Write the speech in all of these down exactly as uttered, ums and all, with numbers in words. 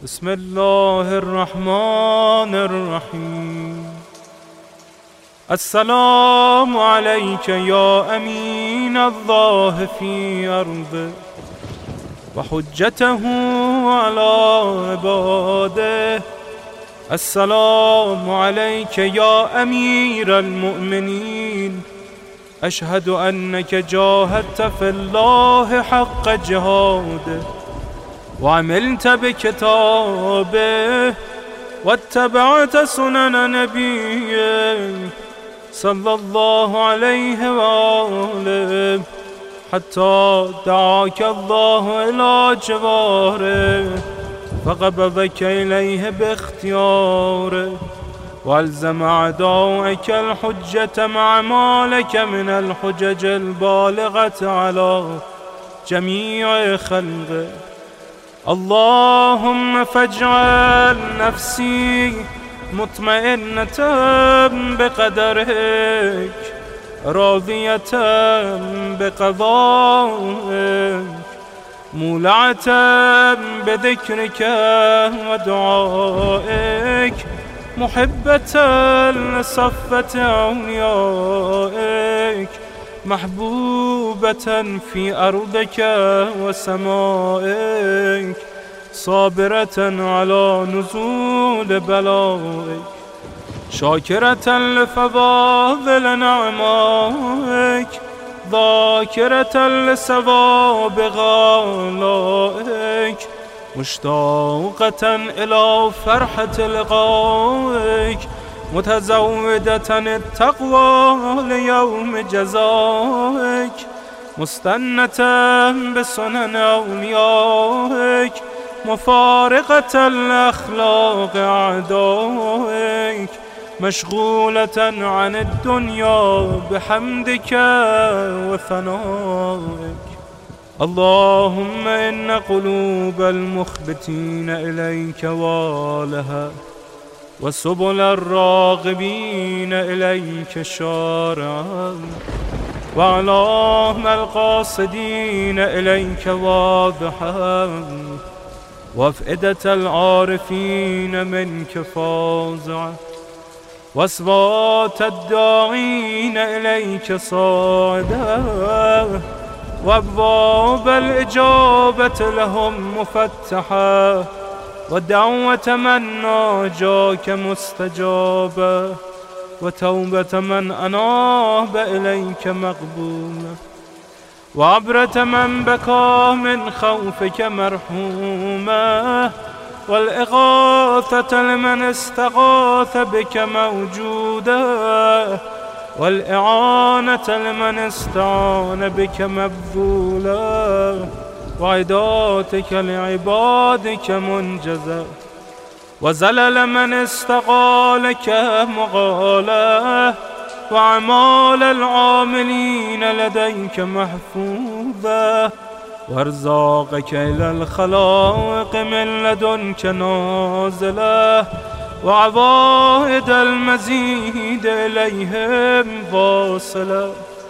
بسم الله الرحمن الرحیم. السلام علیک یا امین الله فی ارضه و حجته علی عباده. السلام علیک یا امیر المؤمنین. اشهد انک جاهدت فی الله حق جهاده و عملت بکتابه و اتبعت سنن نبیه صلی الله علیه و آله حتی دعاک الله الی جواره فقبضک الیه باختیاره والزم اعداءک الحجة مع ما لك من الحجج البالغة على جمیع خلقه. اللهم فاجعل نفسي مطمئنة بقدرك راضية بقضائك مولعة بذكرك ودعائك محبة لصفة أوليائك محبوبة في أرضك وسمائك صابرة على نزول بلائك شاكرة لفضائل نعمائك ذاكرة لثواب غالائك مشتاقة إلى فرحة لقائك متزودة التقوى ليوم جزائك مستنة بسنن أوليائك مفارقة لأخلاق أعدائك مشغولة عن الدنيا بحمدك وثنائك. اللهم إن قلوب المخبتين إليك والها وسبل الراغبين إليك شارعا وأعلام القاصدين إليك واضحا وأفئدة العارفين منك فازعا وأصوات الداعين إليك صاعدا وأبواب الإجابة لهم مفتحا ودعوة من ناجاك مستجابة وتوبة من أناب إليك مقبولة وعبرة من بكى من خوفك مرحومة والإغاثة لمن استغاث بك موجودة والإعانة لمن استعان بك مبذولا وعداتك لعبادك منجزة وزلل من استقالك مغالا وأعمال العاملين لديك محفوظة وارزاقك إلى الخلائق من لدنك نازلة وعوائد المزيد إليهم واصلة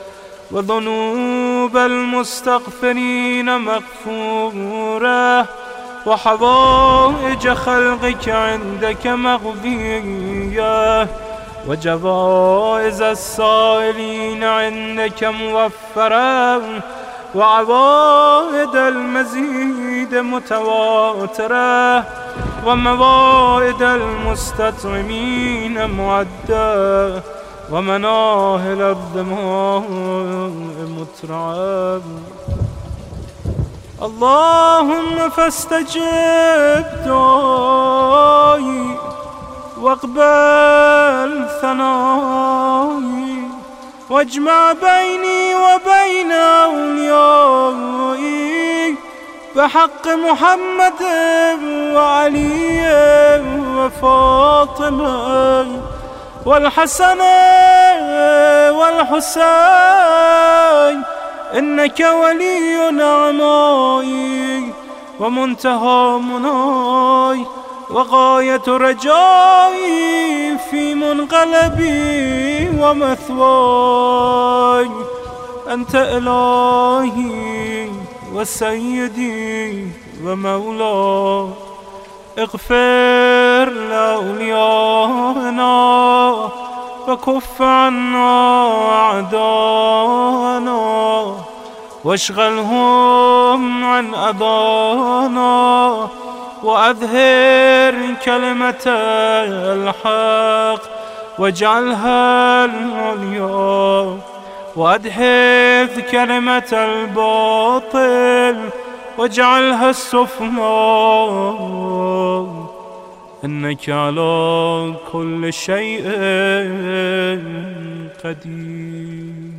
وذنوب المستغفرين مغفورة وحوائج خلقك عندك مغفية وجوائز السائلين عندك موفرة وعوائد المزيد متواترة وموائد المستطعمين معدة ومناهل الظماء مترعة. اللهم فاستجب دعائي واقبل ثنائي واجمع بيني وبين أوليائي بحق محمد وعلي وفاطمة والحسن والحسين إنك ولي نعمائي ومنتهى مناي وغاية رجائي في منقلبي ومثواي. أنت إلهي وسيدي ومولاي اغفر لأوليائنا وكف عنا أعداءنا واشغلهم عن أذانا وأظهر كلمة الحق واجعلها العليا وأدحض كلمة الباطل واجعلها السفلى إنك على كل شيء قدير.